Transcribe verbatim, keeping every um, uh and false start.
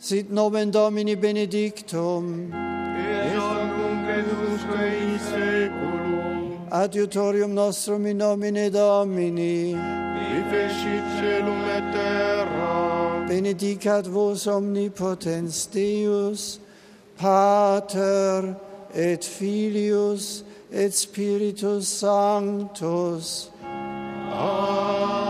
Sit nomen Domini benedictum. Et hoc nunc et usque in saeculum. Adiutorium nostrum in nomine Domini. Qui fecit caelum et terra. Benedicat vos omnipotens Deus, Pater et Filius et Spiritus Sanctus. Amen.